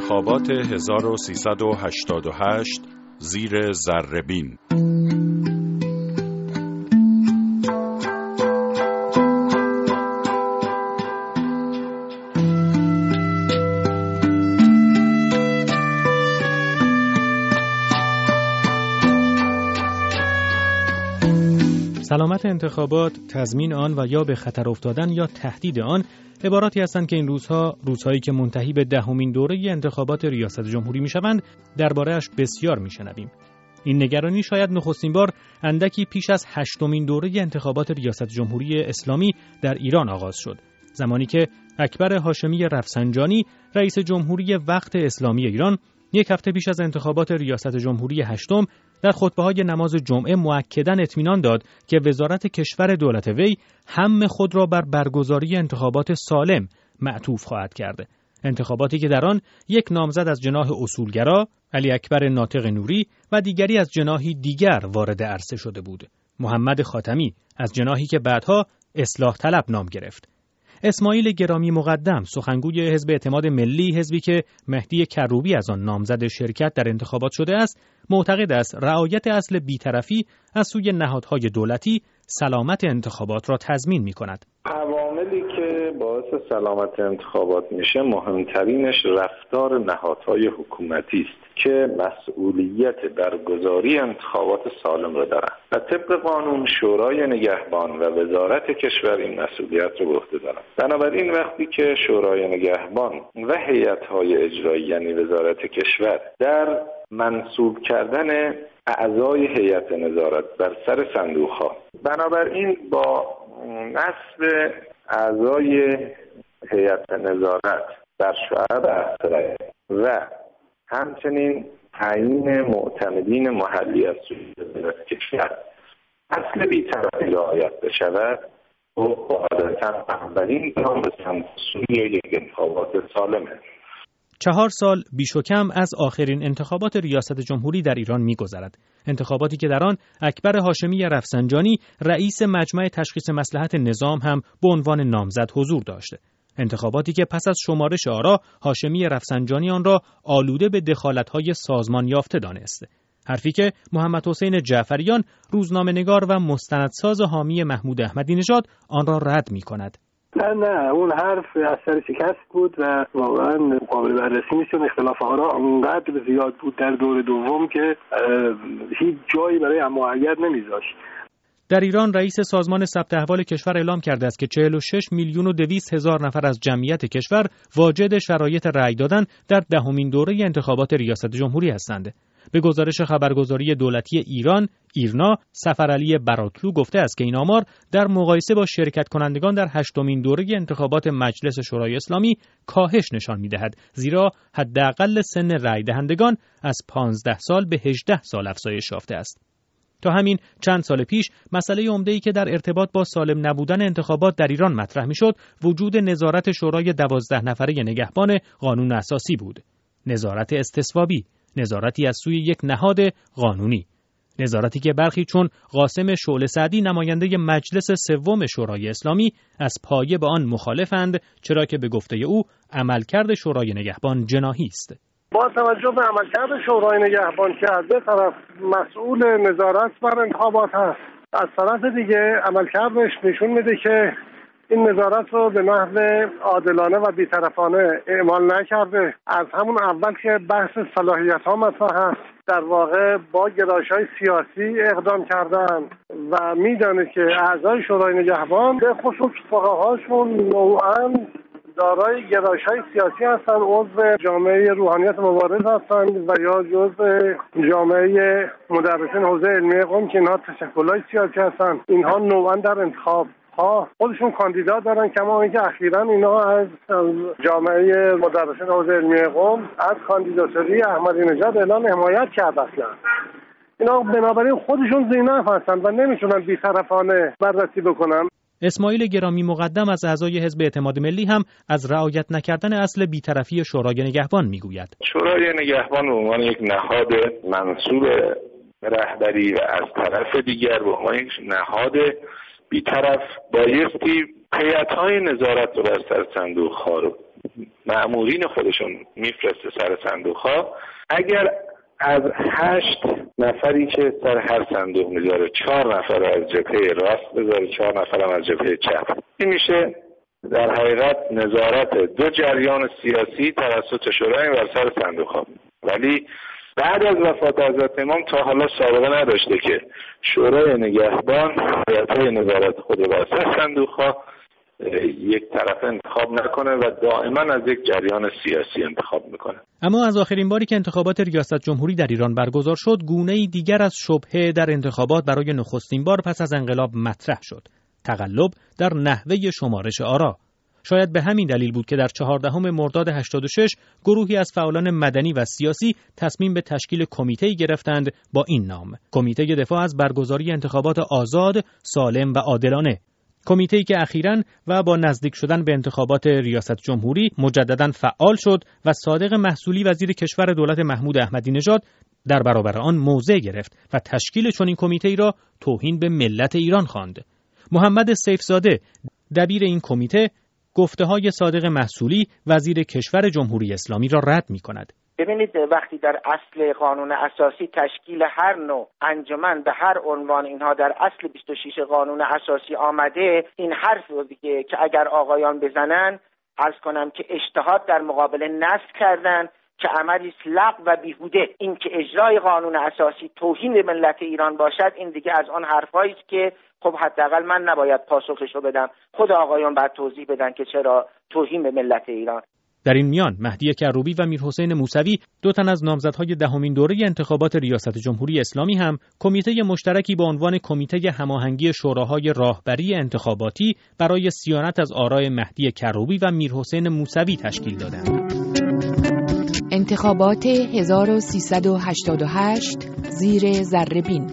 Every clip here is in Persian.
انتخابات 1388 زیر ذره‌بین. سلامت انتخابات، تضمین آن و یا به خطر افتادن یا تهدید آن عباراتی هستند که این روزهایی که منتهی به 10مین دوره انتخابات ریاست جمهوری میشوند درباره‌اش بسیار میشنویم. این نگرانی شاید نخستین بار اندکی پیش از 8مین دوره انتخابات ریاست جمهوری اسلامی در ایران آغاز شد، زمانی که اکبر هاشمی رفسنجانی رئیس جمهوری وقت اسلامی ایران یک هفته پیش از انتخابات ریاست جمهوری هشتم در خطبه‌های نماز جمعه مؤکداً اطمینان داد که وزارت کشور دولت وی هم خود را بر برگزاری انتخابات سالم معطوف خواهد کرد. انتخاباتی که در آن یک نامزد از جناح اصولگرا علی اکبر ناطق نوری و دیگری از جناحی دیگر وارد عرصه شده بود. محمد خاتمی از جناحی که بعدها اصلاح طلب نام گرفت. اسماعیل گرامی مقدم، سخنگوی حزب اعتماد ملی، حزبی که مهدی کروبی از آن نامزد شرکت در انتخابات شده است، معتقد است رعایت اصل بی‌طرفی از سوی نهادهای دولتی سلامت انتخابات را تضمین می‌کند. عواملی که باعث سلامت انتخابات میشه مهمترینش رفتار نهادهای حکومتی است که مسئولیت برگزاری انتخابات سالم را دارند و طبق قانون شورای نگهبان و وزارت کشور این مسئولیت را به عهده دارند. بنابراین وقتی که شورای نگهبان و هیئت‌های اجرایی یعنی وزارت کشور در منصوب کردن اعضای هیئت نظارت بر سر صندوق‌ها، بنابراین با نصب اعضای هیئت نظارت بر شعب احترام و همچنین تعیین معتمدین محلی از سوی وزارت کشور اصل بی‌طرفی رعایت بشود و قاعدتاً اولین گام به سمت سوی یک انتخابات سالمه. 4 سال بیش و کم از آخرین انتخابات ریاست جمهوری در ایران می‌گذرد. انتخاباتی که در آن اکبر هاشمی رفسنجانی رئیس مجمع تشخیص مصلحت نظام هم به عنوان نامزد حضور داشته. انتخاباتی که پس از شمارش آرا هاشمی رفسنجانی آن را آلوده به دخالت‌های سازمان یافته دانسته. حرفی که محمد حسین جعفریان، روزنامه‌نگار و مستندساز حامی محمود احمدی نژاد، آن را رد می‌کند. نه اون حرف اثر شکست بود و واقعا قابل بررسی نیست. اختلاف آرا اونقدر زیاد بود در دور دوم که هیچ جایی برای اما-اگر نمیذاشت. در ایران رئیس سازمان ثبت احوال کشور اعلام کرده است که 46,200,000 نفر از جمعیت کشور واجد شرایط رأی دادن در 10مین دوره انتخابات ریاست جمهوری هستند. به گزارش خبرگزاری دولتی ایران ایرنا، سفرعلی براتلو گفته است که این آمار در مقایسه با شرکت کنندگان در 8مین دوره انتخابات مجلس شورای اسلامی کاهش نشان می‌دهد، زیرا حداقل سن رأی دهندگان از 15 سال به 18 سال افزایش یافته است. تا همین چند سال پیش مسئله عمده‌ای که در ارتباط با سالم نبودن انتخابات در ایران مطرح می‌شد، وجود نظارت شورای 12 نفره نگهبان قانون اساسی بود. نظارت استصوابی، نظارتی از سوی یک نهاد قانونی، نظارتی که برخی چون قاسم شعله سعدی نماینده مجلس سوم شورای اسلامی از پایه به آن مخالفند، چرا که به گفته او عملکرد شورای نگهبان جناحی است. با توجه به عملکرد شورای نگهبان که از یک طرف مسئول نظارت بر انتخابات هست، از طرف دیگه عملکردش نشون میده که این نظارت رو به نحو عادلانه و بی‌طرفانه اعمال نکرده. از همون اول که بحث صلاحیت‌ها مطرح هست، در واقع با گرایش‌های سیاسی اقدام کردن و میدانه که اعضای شورای نگهبان به خصوص فقهاشون نوعاً دارای گرایش‌های سیاسی هستند، عضو جامعه روحانیت مبارز هستند و یا جزء جامعه مدرسین حوزه علمی قم که اینها تشکل‌های سیاسی هستند. اینها نوعاً در انتخاب خودشون کاندیدا دارن، کما اینکه اخیراً اینا از جامعه مدرسین حوزه علمی قم از کاندیداتوری احمدی نژاد اعلام حمایت کرده اصلا. اینا بنابراین خودشون ذی‌نفع هستن و نمیتونن بی‌طرفانه بررسی بکنن. اسماعیل گرامی مقدم از اعضای حزب اعتماد ملی هم از رعایت نکردن اصل بی‌طرفی شورای نگهبان میگوید. شورای نگهبان به عنوان یک نهاد منصوب رهبری و از طرف دیگر به عنوان یک نهاد بی‌طرف بایستی هیئت‌های نظارت رو بر سر صندوق‌ها رو مأمورین خودشون میفرسته سر صندوق‌ها، اگر از 8 نفری که سر هر صندوق میذاره 4 نفر از جبهه راست بذاره، 4 نفر هم از جبهه چپ، این میشه در حقیقت نظارت 2 جریان سیاسی توسط شورای بر سر صندوق‌ها. ولی بعد از وفات حضرت امام تا حالا سابقه نداشته که شورای نگهبان هیئت‌های نظارت خود بر سر صندوق‌ها یک طرف انتخاب نکنه و دائما از یک جریان سیاسی انتخاب میکنه. اما از آخرین باری که انتخابات ریاست جمهوری در ایران برگزار شد، گونه‌ای دیگر از شبهه در انتخابات برای نخستین بار پس از انقلاب مطرح شد: تقلب در نحوه شمارش آرا. شاید به همین دلیل بود که در 14 مرداد 86 گروهی از فعالان مدنی و سیاسی تصمیم به تشکیل کمیته‌ای گرفتند با این نام: کمیته دفاع از برگزاری انتخابات آزاد، سالم و عادلانه. کمیته‌ای که اخیراً و با نزدیک شدن به انتخابات ریاست جمهوری مجدداً فعال شد و صادق محصولی وزیر کشور دولت محمود احمدی نژاد در برابر آن موضع گرفت و تشکیل چنین کمیته‌ای را توهین به ملت ایران خواند. محمد سیفزاده، دبیر این کمیته، گفته‌های صادق محصولی وزیر کشور جمهوری اسلامی را رد می‌کند. ببینید، وقتی در اصل قانون اساسی تشکیل هر نوع انجمن به هر عنوان اینها در اصل 26 قانون اساسی آمده، این حرف رو دیگه که اگر آقایان بزنن، عرض کنم که اجتهاد در مقابل نصب کردن که عملی است لغو و بیهوده. این که اجرای قانون اساسی توهین به ملت ایران باشد، این دیگه از آن حرفایی است که خب حداقل من نباید پاسخش رو بدم، خود آقایان باید توضیح بدن که چرا توهین به ملت ایران. در این میان مهدی کروبی و میرحسین موسوی، 2 تن از نامزدهای 10مین دوره انتخابات ریاست جمهوری اسلامی، هم کمیته مشترکی با عنوان کمیته هماهنگی شوراهای راهبری انتخاباتی برای صیانت از آراء مهدی کروبی و میرحسین موسوی تشکیل دادند. انتخابات 1388 زیر ذره‌بین.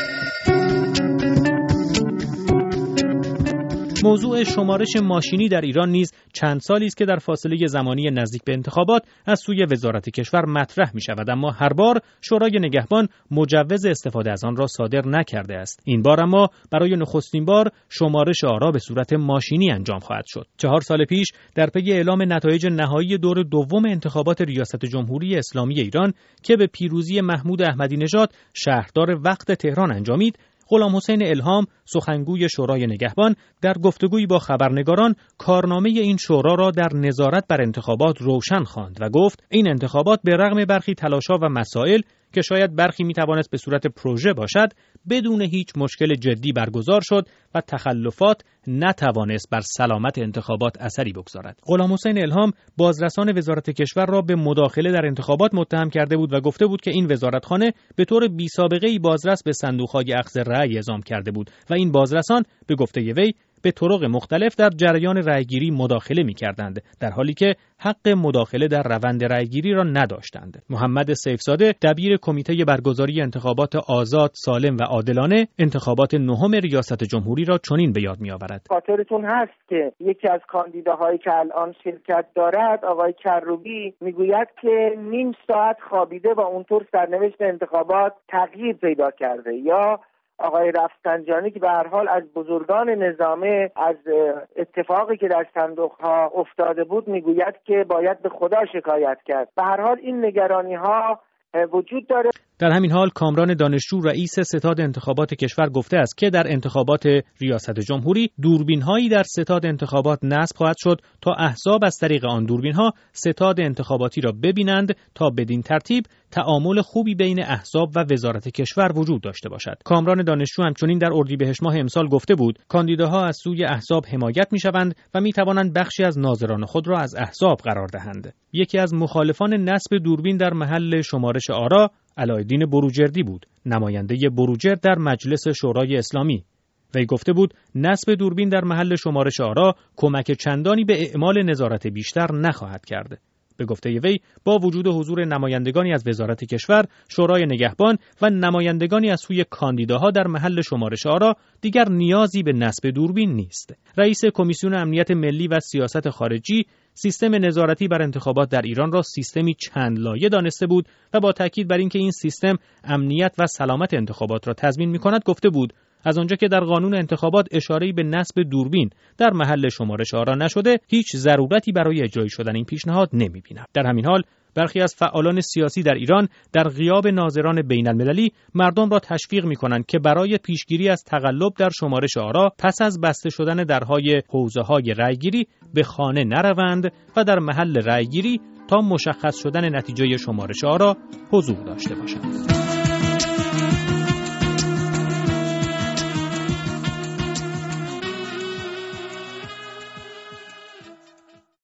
موضوع شمارش ماشینی در ایران نیز چند سالی است که در فاصله زمانی نزدیک به انتخابات از سوی وزارت کشور مطرح می شود، اما هر بار شورای نگهبان مجوز استفاده از آن را صادر نکرده است. این بار اما برای نخستین بار شمارش آرا به صورت ماشینی انجام خواهد شد. 4 سال پیش در پی اعلام نتایج نهایی دور دوم انتخابات ریاست جمهوری اسلامی ایران که به پیروزی محمود احمدی نژاد شهردار وقت تهران انجامید، غلامحسین الهام، سخنگوی شورای نگهبان، در گفتگویی با خبرنگاران کارنامه این شورا را در نظارت بر انتخابات روشن خواند و گفت این انتخابات به رغم برخی تلاش‌ها و مسائل که شاید برخی میتوانست به صورت پروژه باشد، بدون هیچ مشکل جدی برگزار شد و تخلفات نتوانست بر سلامت انتخابات اثری بگذارد. غلامحسین الهام بازرسان وزارت کشور را به مداخله در انتخابات متهم کرده بود و گفته بود که این وزارتخانه به طور بی‌سابقه‌ای بازرس به صندوق‌های اخذ رأی اعزام کرده بود و این بازرسان به گفته وی به طرق مختلف در جریان رأیگیری مداخله می‌کردند، در حالی که حق مداخله در روند رأیگیری را نداشتند. محمد سیفزاده، دبیر کمیته برگزاری انتخابات آزاد، سالم و عادلانه، انتخابات 9 ریاست جمهوری را چنین به یاد می‌آورد: خاطرتون هست که یکی از کاندیداهایی که الان شرکت دارد، آقای کروبی، میگوید که نیم ساعت خوابیده و اونطور سرنوشت انتخابات تغییر پیدا کرده، یا آقای رفسنجانی که به هر حال از بزرگان نظامه از اتفاقی که در صندوق‌ها افتاده بود میگوید که باید به خدا شکایت کرد. به هر حال این نگرانی‌ها وجود داره. در همین حال کامران دانشجو، رئیس ستاد انتخابات کشور، گفته است که در انتخابات ریاست جمهوری دوربین‌هایی در ستاد انتخابات نصب خواهد شد تا احزاب از طریق آن دوربین‌ها ستاد انتخاباتی را ببینند تا بدین ترتیب تعامل خوبی بین احزاب و وزارت کشور وجود داشته باشد. کامران دانشجو همچنین در اردیبهشت ماه امسال گفته بود کاندیداها از سوی احزاب حمایت می‌شوند و می‌توانند بخشی از ناظران خود را از احزاب قرار دهند. یکی از مخالفان نصب دوربین در محل شمارش آرا علایالدین بروجردی بود، نماینده بروجرد در مجلس شورای اسلامی. وی گفته بود نصب دوربین در محل شمارش آرا کمک چندانی به اعمال نظارت بیشتر نخواهد کرد. به گفته وی با وجود حضور نمایندگانی از وزارت کشور، شورای نگهبان و نمایندگانی از سوی کاندیداها در محل شمارش آرا دیگر نیازی به نصب دوربین نیست. رئیس کمیسیون امنیت ملی و سیاست خارجی سیستم نظارتی بر انتخابات در ایران را سیستمی چند لایه دانسته بود و با تاکید بر اینکه این سیستم امنیت و سلامت انتخابات را تضمین می‌کند گفته بود از آنجا که در قانون انتخابات اشاره‌ای به نصب دوربین در محل شمارش آرا نشده، هیچ ضرورتی برای اجرای شدن این پیشنهاد نمی‌بینم. در همین حال برخی از فعالان سیاسی در ایران در غیاب ناظران بین‌المللی مردم را تشویق می‌کنند که برای پیشگیری از تقلب در شمارش آرا پس از بسته شدن درهای حوزه‌های رأیگیری به خانه نروند و در محل رأیگیری تا مشخص شدن نتیجه شمارش آرا حضور داشته باشند.